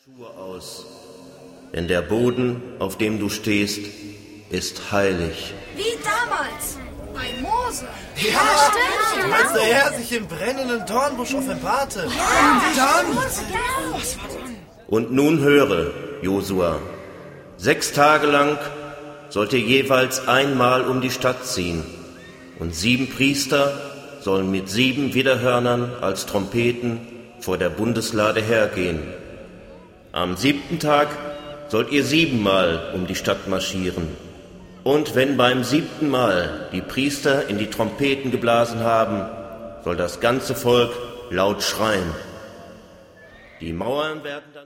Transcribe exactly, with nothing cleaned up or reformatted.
Schuhe aus, denn der Boden, auf dem du stehst, ist heilig. Wie damals, bei Mose. Ja, stimmt. Als der Herr sich im brennenden Dornbusch offenbarte. Ja, dann. Was war dann? Und nun höre, Josua, sechs Tage lang sollt ihr jeweils einmal um die Stadt ziehen, und sieben Priester sollen mit sieben Widderhörnern als Trompeten vor der Bundeslade hergehen. Am siebten Tag sollt ihr siebenmal um die Stadt marschieren. Und wenn beim siebten Mal die Priester in die Trompeten geblasen haben, soll das ganze Volk laut schreien. Die Mauern werden